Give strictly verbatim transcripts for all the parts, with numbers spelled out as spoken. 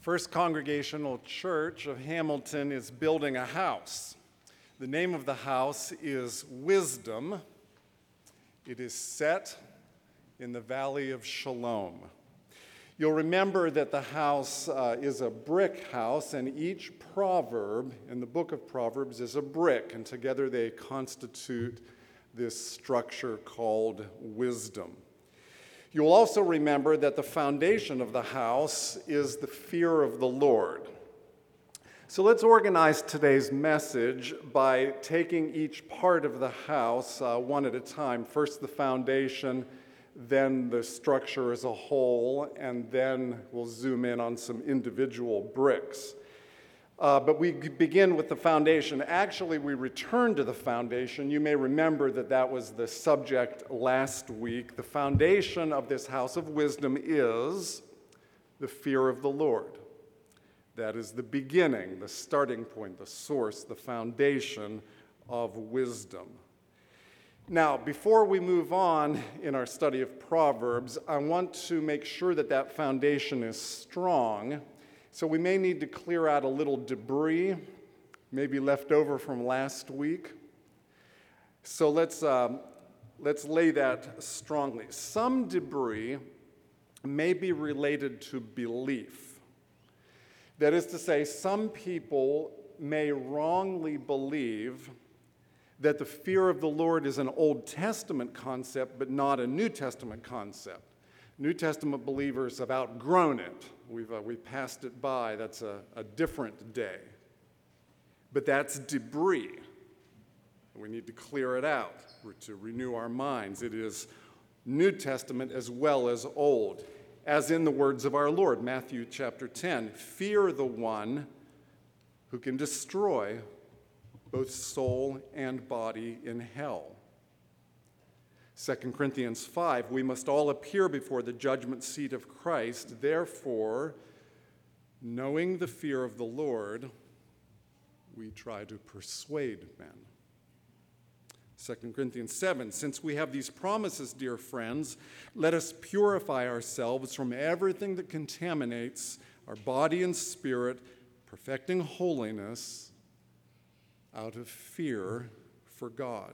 First Congregational Church of Hamilton is building a house. The name of the house is Wisdom. It is set in the Valley of Shalom. You'll remember that the house uh, is a brick house, and each proverb in the book of Proverbs is a brick, and together they constitute this structure called wisdom. You'll also remember that the foundation of the house is the fear of the Lord. So let's organize today's message by taking each part of the house uh, one at a time. First the foundation, then the structure as a whole, and then we'll zoom in on some individual bricks. Uh, but we begin with the foundation. Actually, we return to the foundation. You may remember that that was the subject last week. The foundation of this house of wisdom is the fear of the Lord. That is the beginning, the starting point, the source, the foundation of wisdom. Now, before we move on in our study of Proverbs, I want to make sure that that foundation is strong. So we may need to clear out a little debris, maybe left over from last week. So let's, um, let's lay that strongly. Some debris may be related to belief. That is to say, some people may wrongly believe that the fear of the Lord is an Old Testament concept, but not a New Testament concept. New Testament believers have outgrown it. We've, uh, we've passed it by. That's a, a different day. But that's debris. We need to clear it out to renew our minds. It is New Testament as well as Old. As in the words of our Lord, Matthew chapter ten, fear the one who can destroy both soul and body in hell. Second Corinthians five, we must all appear before the judgment seat of Christ. Therefore, knowing the fear of the Lord, we try to persuade men. Second Corinthians seven, since we have these promises, dear friends, let us purify ourselves from everything that contaminates our body and spirit, perfecting holiness out of fear for God.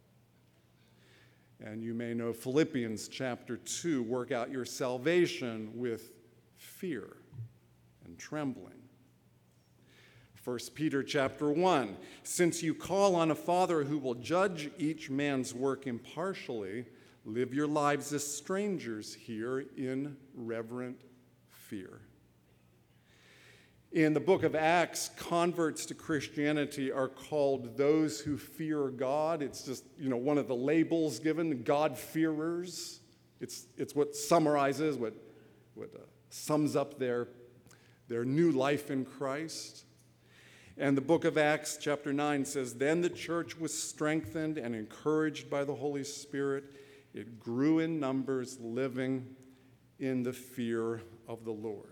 And you may know Philippians chapter two, work out your salvation with fear and trembling. First Peter chapter one, since you call on a Father who will judge each man's work impartially, live your lives as strangers here in reverent fear. In the book of Acts, converts to Christianity are called those who fear God. It's just, you know, one of the labels given, God-fearers. It's, it's what summarizes, what, what uh, sums up their, their new life in Christ. And the book of Acts, chapter nine, says, then the church was strengthened and encouraged by the Holy Spirit. It grew in numbers, living in the fear of the Lord.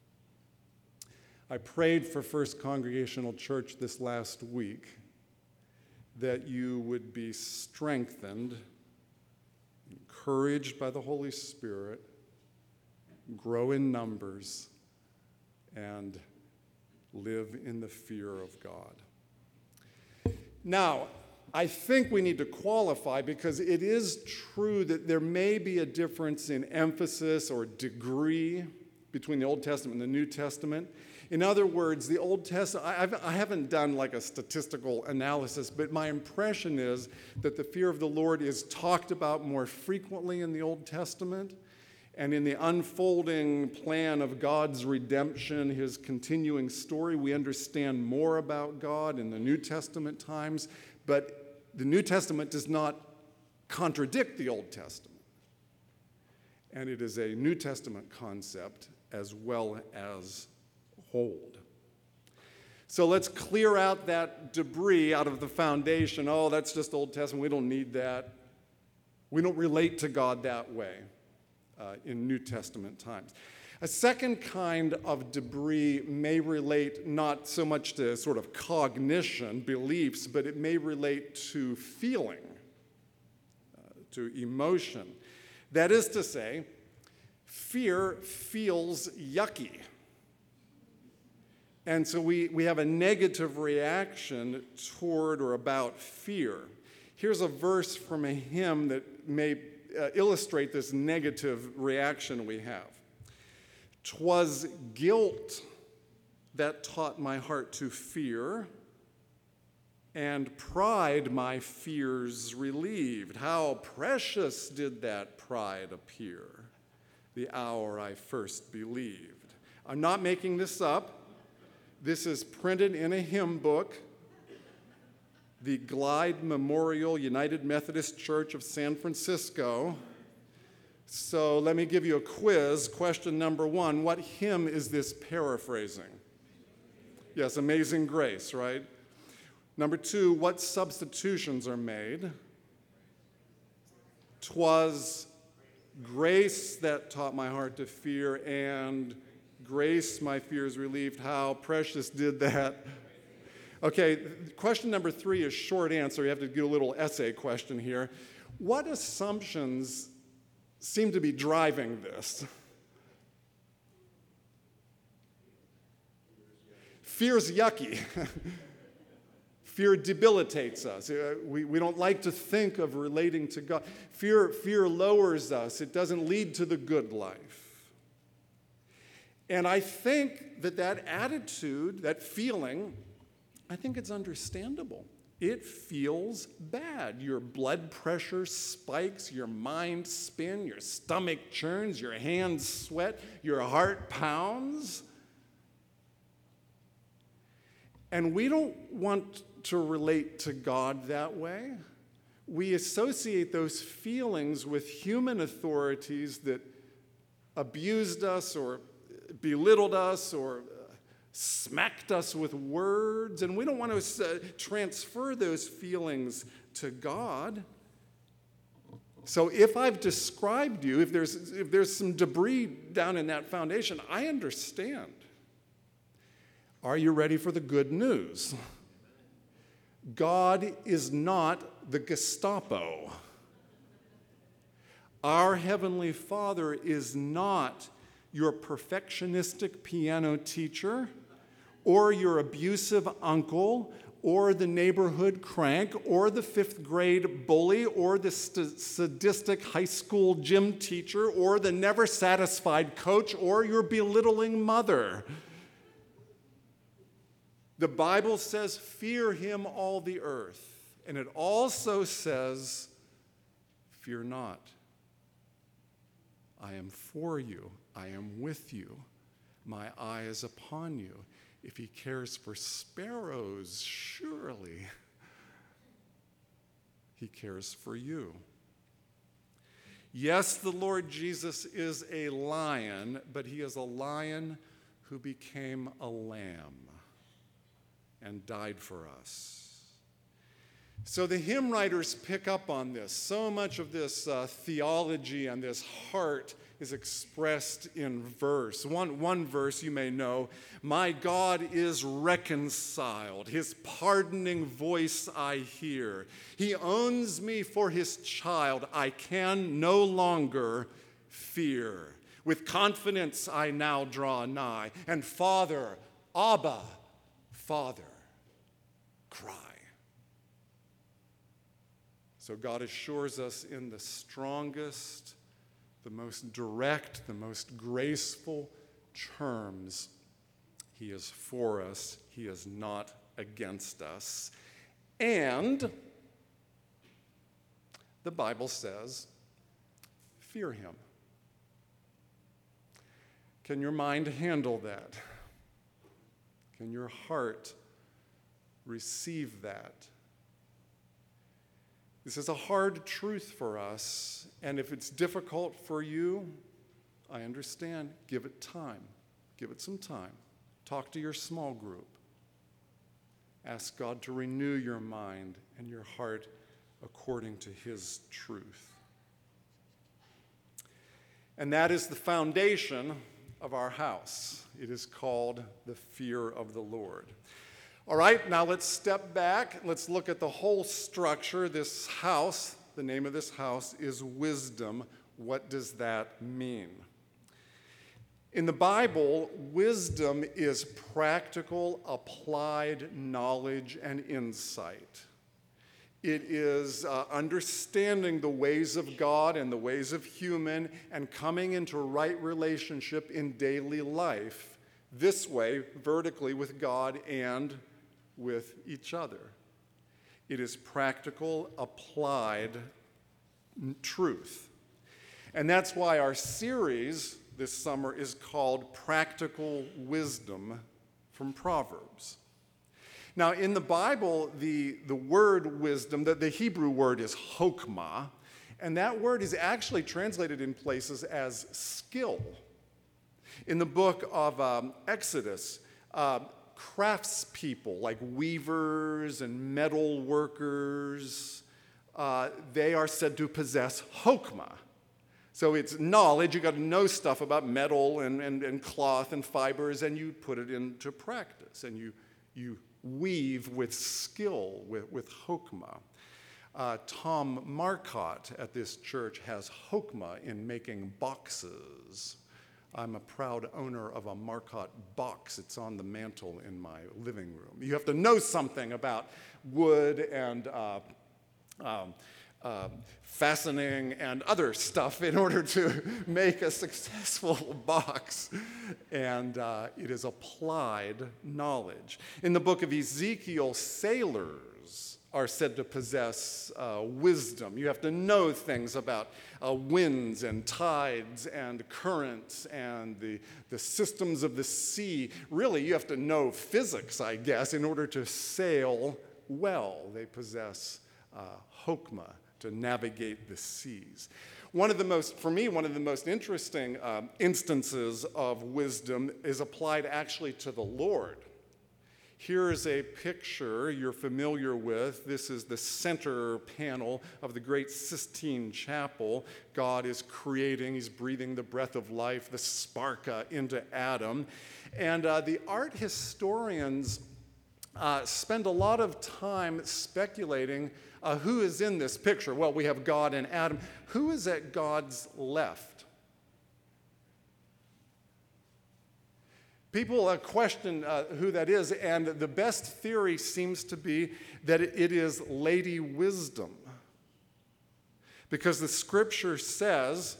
I prayed for First Congregational Church this last week that you would be strengthened, encouraged by the Holy Spirit, grow in numbers, and live in the fear of God. Now, I think we need to qualify because it is true that there may be a difference in emphasis or degree between the Old Testament and the New Testament. In other words, the Old Testament, I've, I haven't done like a statistical analysis, but my impression is that the fear of the Lord is talked about more frequently in the Old Testament, and in the unfolding plan of God's redemption, his continuing story, we understand more about God in the New Testament times, but the New Testament does not contradict the Old Testament. And it is a New Testament concept as well as hold. So let's clear out that debris out of the foundation. Oh, that's just Old Testament. We don't need that. We don't relate to God that way uh, in New Testament times. A second kind of debris may relate not so much to sort of cognition, beliefs, but it may relate to feeling, uh, to emotion. That is to say, fear feels yucky. And so we, we have a negative reaction toward or about fear. Here's a verse from a hymn that may uh, illustrate this negative reaction we have. "'Twas guilt that taught my heart to fear, and pride my fears relieved. How precious did that pride appear, the hour I first believed." I'm not making this up. This is printed in a hymn book, the Glide Memorial United Methodist Church of San Francisco. So let me give you a quiz. Question number one, what hymn is this paraphrasing? Yes, Amazing Grace, right? Number two, what substitutions are made? "'Twas grace that taught my heart to fear, and grace my fears relieved. How precious did that." Okay, question number three is short answer. You have to do a little essay question here. What assumptions seem to be driving this? Fear's yucky. Fear debilitates us. Uh, we, we don't like to think of relating to God. Fear, fear lowers us. It doesn't lead to the good life. And I think that that attitude, that feeling, I think it's understandable. It feels bad. Your blood pressure spikes, your mind spins, your stomach churns, your hands sweat, your heart pounds. And we don't want to relate to God that way. We associate those feelings with human authorities that abused us or belittled us or uh, smacked us with words, and we don't want to uh, transfer those feelings to God. So if I've described you, if there's, if there's some debris down in that foundation, I understand. Are you ready for the good news? God is not the Gestapo. Our Heavenly Father is not your perfectionistic piano teacher, or your abusive uncle, or the neighborhood crank, or the fifth grade bully, or the st- sadistic high school gym teacher, or the never satisfied coach, or your belittling mother. The Bible says, "Fear him, all the earth." And it also says, "Fear not. I am for you. I am with you. My eye is upon you. If he cares for sparrows, surely he cares for you." Yes, the Lord Jesus is a lion, but he is a lion who became a lamb and died for us. So the hymn writers pick up on this. So much of this uh, theology and this heart is expressed in verse. One, one verse you may know, "My God is reconciled. His pardoning voice I hear. He owns me for his child. I can no longer fear. With confidence I now draw nigh. And Father, Abba, Father, cry." So God assures us in the strongest, the most direct, the most graceful terms, he is for us, he is not against us. And the Bible says, fear him. Can your mind handle that? Can your heart receive that? This is a hard truth for us, and if it's difficult for you, I understand. Give it time. Give it some time. Talk to your small group. Ask God to renew your mind and your heart according to his truth. And that is the foundation of our house. It is called the fear of the Lord. All right, now let's step back. Let's look at the whole structure. This house, the name of this house is wisdom. What does that mean? In the Bible, wisdom is practical, applied knowledge and insight. It is uh, understanding the ways of God and the ways of human and coming into right relationship in daily life, this way, vertically with God and with each other. It is practical, applied truth. And that's why our series this summer is called Practical Wisdom from Proverbs. Now, in the Bible, the, the word wisdom, the, the Hebrew word is chokmah, and that word is actually translated in places as skill. In the book of um, Exodus, uh, craftspeople like weavers and metal workers, uh, they are said to possess chokmah. So it's knowledge. You got to know stuff about metal and, and, and cloth and fibers, and you put it into practice, and you you weave with skill, with, with chokmah. Uh, Tom Marcotte at this church has chokmah in making boxes. I'm a proud owner of a Marcotte box. It's on the mantle in my living room. You have to know something about wood and uh, um, uh, fastening and other stuff in order to make a successful box. And uh, it is applied knowledge. In the book of Ezekiel, sailors are said to possess uh, wisdom. You have to know things about uh, winds and tides and currents and the, the systems of the sea. Really, you have to know physics, I guess, in order to sail well. They possess uh, chokmah to navigate the seas. One of the most, for me, one of the most interesting um, instances of wisdom is applied actually to the Lord. Here is a picture you're familiar with. This is the center panel of the great Sistine Chapel. God is creating, he's breathing the breath of life, the spark uh, into Adam. And uh, the art historians uh, spend a lot of time speculating uh, who is in this picture. Well, we have God and Adam. Who is at God's left? People uh, question uh, who that is, and the best theory seems to be that it is Lady Wisdom. Because the scripture says,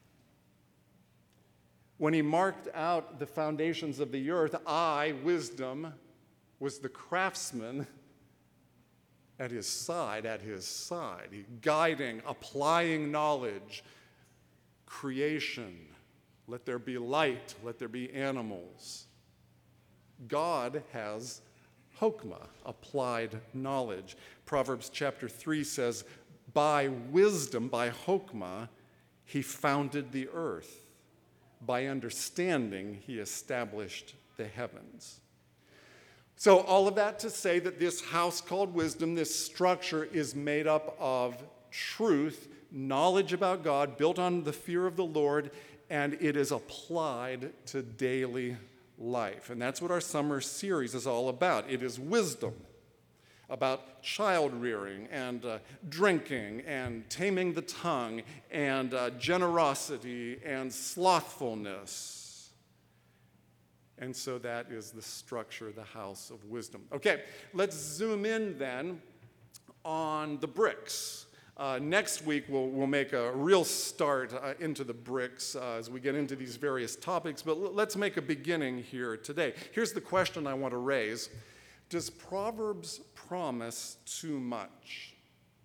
when he marked out the foundations of the earth, I, Wisdom, was the craftsman at his side, at his side, guiding, applying knowledge, creation. Let there be light, let there be animals. God has chokmah, applied knowledge. Proverbs chapter three says, by wisdom, by chokmah, he founded the earth. By understanding, he established the heavens. So all of that to say that this house called wisdom, this structure, is made up of truth, knowledge about God, built on the fear of the Lord, and it is applied to daily life. And that's what our summer series is all about. It is wisdom about child rearing and uh, drinking and taming the tongue and uh, generosity and slothfulness. And so that is the structure of the house of wisdom. Okay, let's zoom in then on the bricks. Uh, next week, we'll, we'll make a real start uh, into the bricks uh, as we get into these various topics, but l- let's make a beginning here today. Here's the question I want to raise. Does Proverbs promise too much?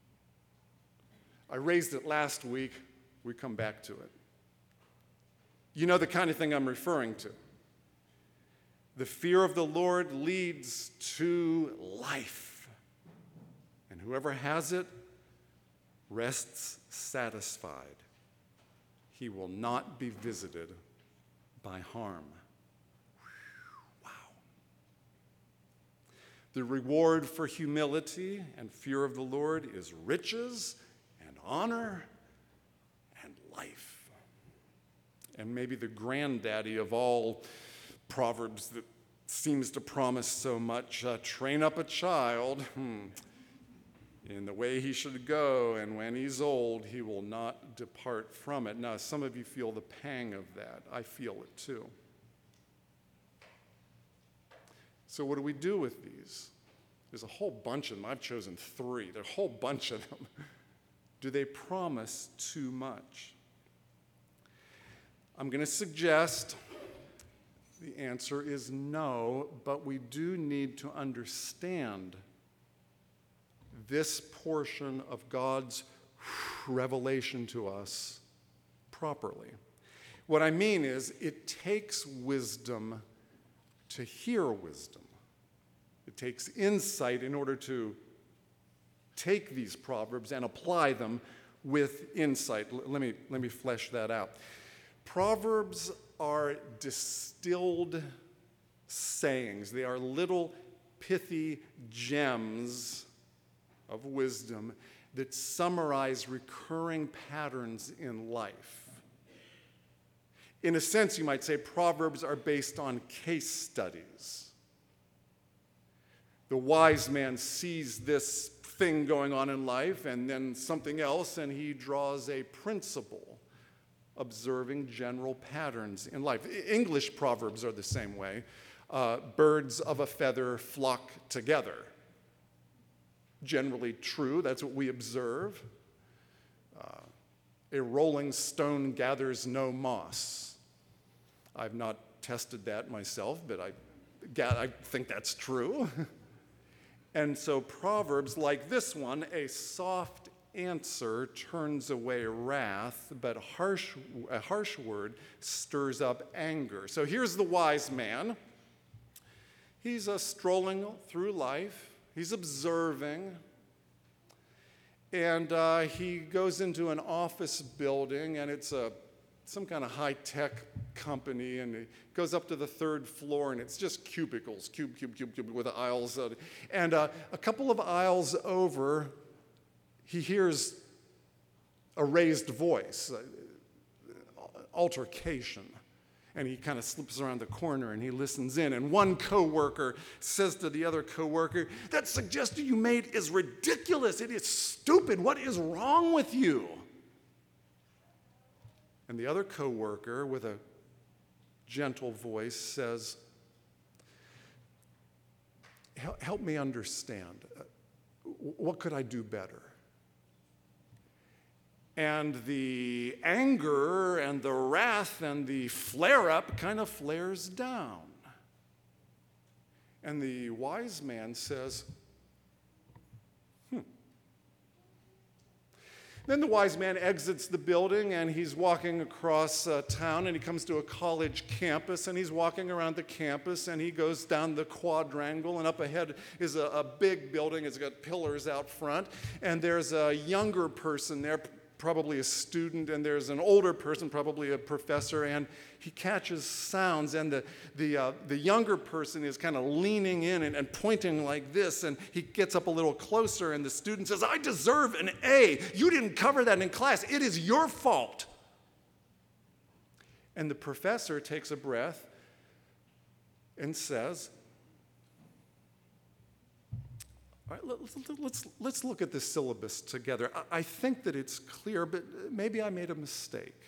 I raised it last week. We come back to it. You know the kind of thing I'm referring to. The fear of the Lord leads to life, and whoever has it rests satisfied. He will not be visited by harm. Wow. The reward for humility and fear of the Lord is riches and honor and life. And maybe the granddaddy of all Proverbs that seems to promise so much, uh, train up a child. Hmm. in the way he should go, and when he's old, he will not depart from it. Now, some of you feel the pang of that. I feel it too. So what do we do with these? There's a whole bunch of them. I've chosen three. There's a whole bunch of them. Do they promise too much? I'm going to suggest the answer is no, but we do need to understand this portion of God's revelation to us properly. What I mean is, it takes wisdom to hear wisdom. It takes insight in order to take these proverbs and apply them with insight. L- let me, let me flesh that out. Proverbs are distilled sayings. They are little pithy gems of wisdom that summarize recurring patterns in life. In a sense, you might say Proverbs are based on case studies. The wise man sees this thing going on in life and then something else, and he draws a principle, observing general patterns in life. English proverbs are the same way. Uh, birds of a feather flock together. Generally true, that's what we observe. Uh, a rolling stone gathers no moss. I've not tested that myself, but I, I think that's true. And so proverbs like this one, a soft answer turns away wrath, but harsh, a harsh word stirs up anger. So here's the wise man. He's uh, strolling through life. He's observing. And uh, he goes into an office building, and it's a some kind of high-tech company, and he goes up to the third floor, and it's just cubicles, cube, cube, cube, cube, with aisles. Uh, and uh, a couple of aisles over, he hears a raised voice, uh, altercation. And he kind of slips around the corner and he listens in. And one coworker says to the other coworker, "That suggestion you made is ridiculous. It is stupid. What is wrong with you?" And the other coworker, with a gentle voice, says, "Help me understand. What could I do better?" And the anger and the wrath and the flare-up kind of flares down. And the wise man says, hmm. Then the wise man exits the building, and he's walking across uh, town, and he comes to a college campus, and he's walking around the campus, and he goes down the quadrangle, and up ahead is a, a big building. It's got pillars out front, and there's a younger person there, probably a student, and there's an older person, probably a professor, and he catches sounds, and the, the, uh, the younger person is kind of leaning in and, and pointing like this, and he gets up a little closer, and the student says, "I deserve an A. You didn't cover that in class. It is your fault." And the professor takes a breath and says, all right, let's, let's, let's look at this syllabus together. I, I think that it's clear, but maybe I made a mistake.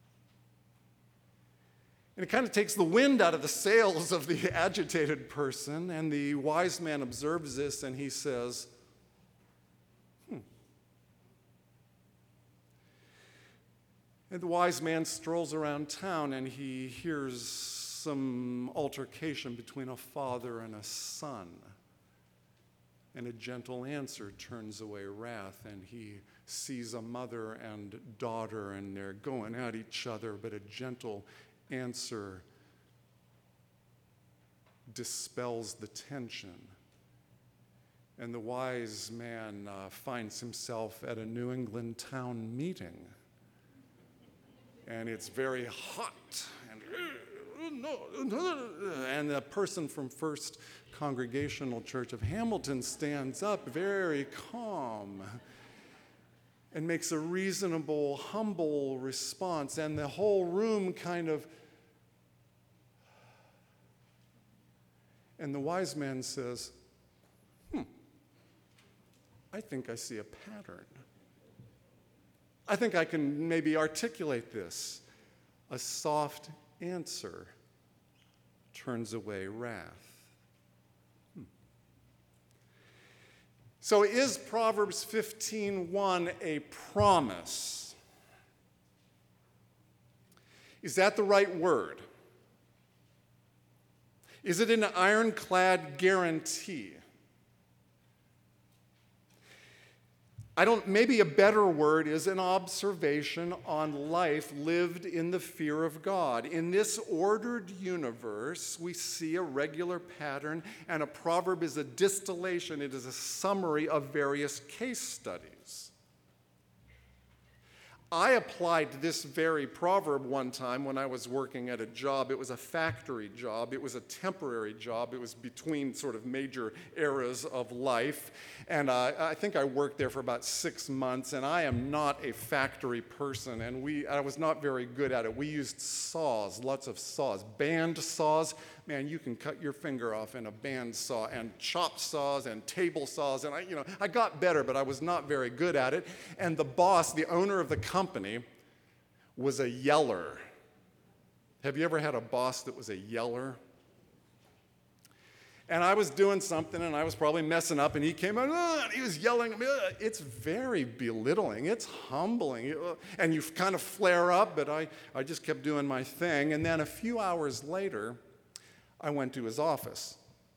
And it kind of takes the wind out of the sails of the agitated person, and the wise man observes this, and he says, hmm. And the wise man strolls around town, and he hears some altercation between a father and a son. And a gentle answer turns away wrath, and he sees a mother and daughter, and they're going at each other, but a gentle answer dispels the tension. And the wise man uh, finds himself at a New England town meeting, and it's very hot, and and the person from First Congregational Church of Hamilton stands up very calm and makes a reasonable, humble response, and the whole room kind of, and the wise man says, hmm, I think I see a pattern. I think I can maybe articulate this. A soft answer turns away wrath. Hmm. So is Proverbs fifteen one a promise? Is that the right word? Is it an ironclad guarantee? I don't, maybe a better word is an observation on life lived in the fear of God. In this ordered universe, we see a regular pattern, and a proverb is a distillation, it is a summary of various case studies. I applied this very proverb one time when I was working at a job. It was a factory job. It was a temporary job. It was between sort of major eras of life. And uh, I think I worked there for about six months, and I am not a factory person, and we I was not very good at it. We used saws, lots of saws, band saws. Man, you can cut your finger off in a band saw, and chop saws and table saws, and I, you know, I got better, but I was not very good at it. And the boss, the owner of the company, was a yeller. Have you ever had a boss that was a yeller? And I was doing something, and I was probably messing up, and he came out, "Ugh," and he was yelling at me. Ugh. It's very belittling. It's humbling. And you kind of flare up, but I, I just kept doing my thing. And then a few hours later, I went to his office.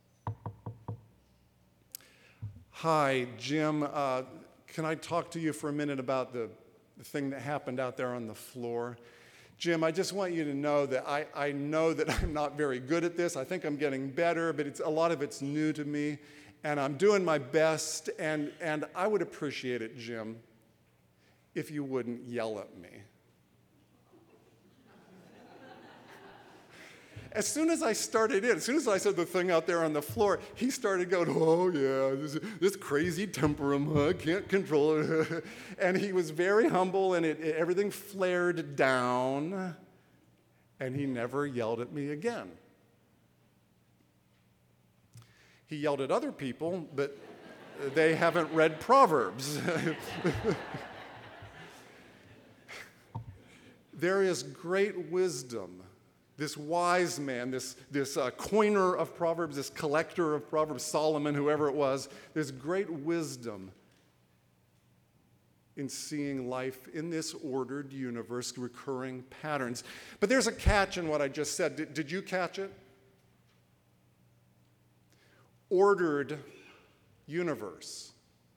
Hi, Jim. Uh, can I talk to you for a minute about the, the thing that happened out there on the floor? Jim, I just want you to know that I, I know that I'm not very good at this. I think I'm getting better, but it's, a lot of it's new to me, and I'm doing my best, and, and I would appreciate it, Jim, if you wouldn't yell at me. As soon as I started in, as soon as I said the thing out there on the floor, he started going, "Oh yeah, this, this crazy temper, I can't control it." And he was very humble, and it, it, everything flared down, and he never yelled at me again. He yelled at other people, but they haven't read Proverbs. There is great wisdom. This wise man, this, this uh, coiner of Proverbs, this collector of Proverbs, Solomon, whoever it was, there's great wisdom in seeing life in this ordered universe, recurring patterns. But there's a catch in what I just said. Did, did you catch it? Ordered universe.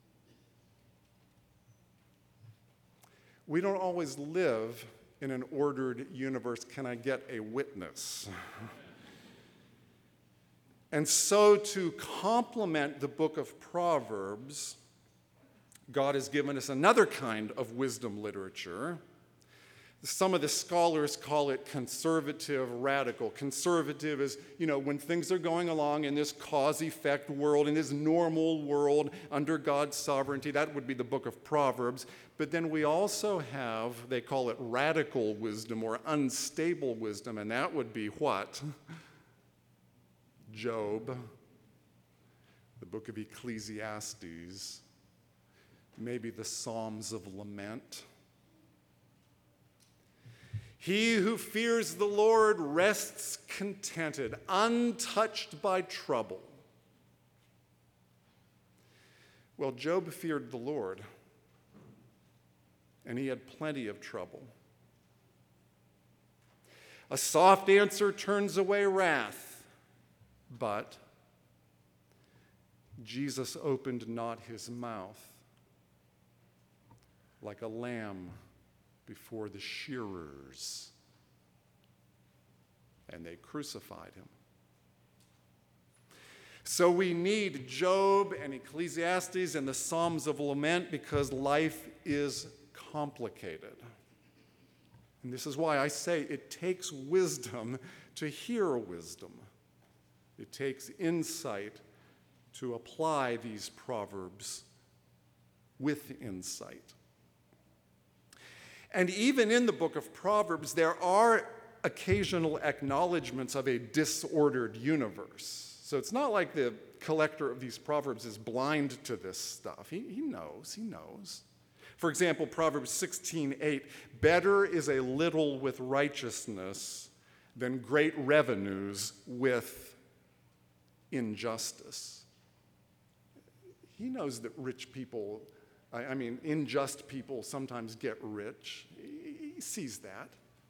We don't always live in an ordered universe. Can I get a witness? And so, to complement the book of Proverbs, God has given us another kind of wisdom literature. Some of the scholars call it conservative radical. Conservative is, you know, when things are going along in this cause-effect world, in this normal world under God's sovereignty, that would be the book of Proverbs. But then we also have, they call it radical wisdom or unstable wisdom, and that would be what? Job, the book of Ecclesiastes, maybe the Psalms of Lament. He who fears the Lord rests contented, untouched by trouble. Well, Job feared the Lord, and he had plenty of trouble. A soft answer turns away wrath, but Jesus opened not his mouth like a lamb before the shearers, and they crucified him. So we need Job and Ecclesiastes and the Psalms of Lament because life is complicated. And this is why I say it takes wisdom to hear wisdom. It takes insight to apply these proverbs with insight. And even in the book of Proverbs, there are occasional acknowledgments of a disordered universe. So it's not like the collector of these Proverbs is blind to this stuff. He, he knows, he knows. For example, Proverbs sixteen eight, better is a little with righteousness than great revenues with injustice. He knows that rich people, I, I mean, unjust people sometimes get rich. He, he sees that.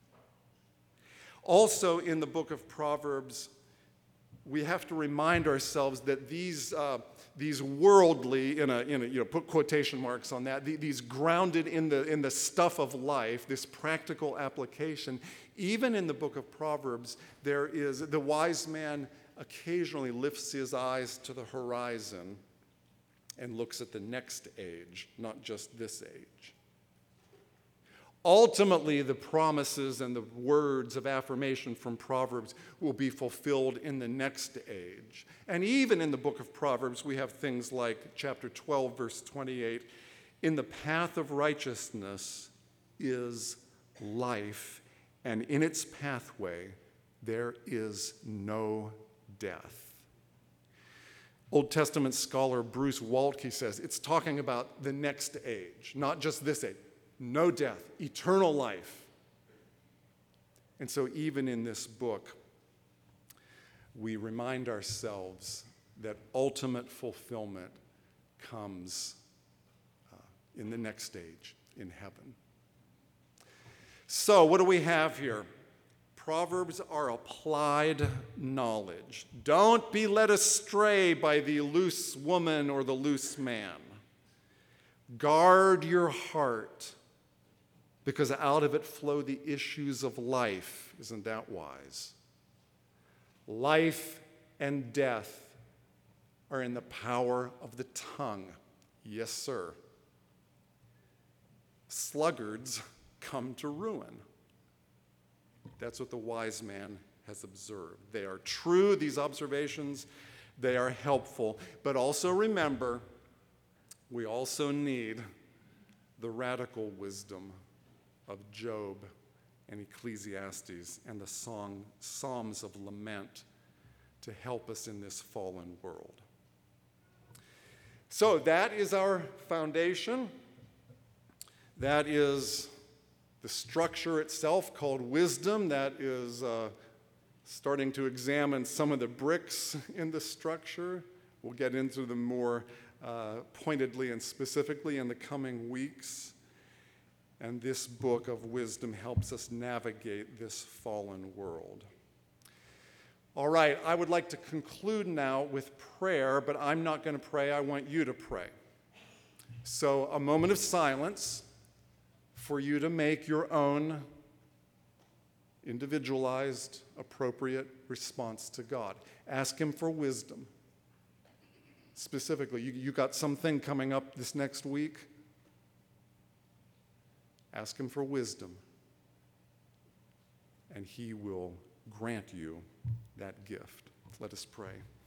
Also in the book of Proverbs, we have to remind ourselves that these uh, these worldly, in a, in a, you know, put quotation marks on that, these grounded in the in the stuff of life, this practical application, even in the book of Proverbs, there is the wise man occasionally lifts his eyes to the horizon and looks at the next age, not just this age. Ultimately, the promises and the words of affirmation from Proverbs will be fulfilled in the next age. And even in the book of Proverbs, we have things like chapter twelve, verse twenty-eight, in the path of righteousness is life, and in its pathway there is no death. Old Testament scholar Bruce Waltke says it's talking about the next age, not just this age. No death, eternal life. And so even in this book, we remind ourselves that ultimate fulfillment comes uh, in the next stage, in heaven. So what do we have here? Proverbs are applied knowledge. Don't be led astray by the loose woman or the loose man. Guard your heart, because out of it flow the issues of life. Isn't that wise? Life and death are in the power of the tongue. Yes, sir. Sluggards come to ruin. That's what the wise man has observed. They are true, these observations. They are helpful. But also remember, we also need the radical wisdom of Job and Ecclesiastes and the song, Psalms of Lament to help us in this fallen world. So that is our foundation. That is the structure itself called wisdom. That is uh, starting to examine some of the bricks in the structure. We'll get into them more uh, pointedly and specifically in the coming weeks. And this book of wisdom helps us navigate this fallen world. All right, I would like to conclude now with prayer, but I'm not going to pray. I want you to pray. So a moment of silence for you to make your own individualized, appropriate response to God. Ask him for wisdom. Specifically, you, you got something coming up this next week? Ask him for wisdom, and he will grant you that gift. Let us pray.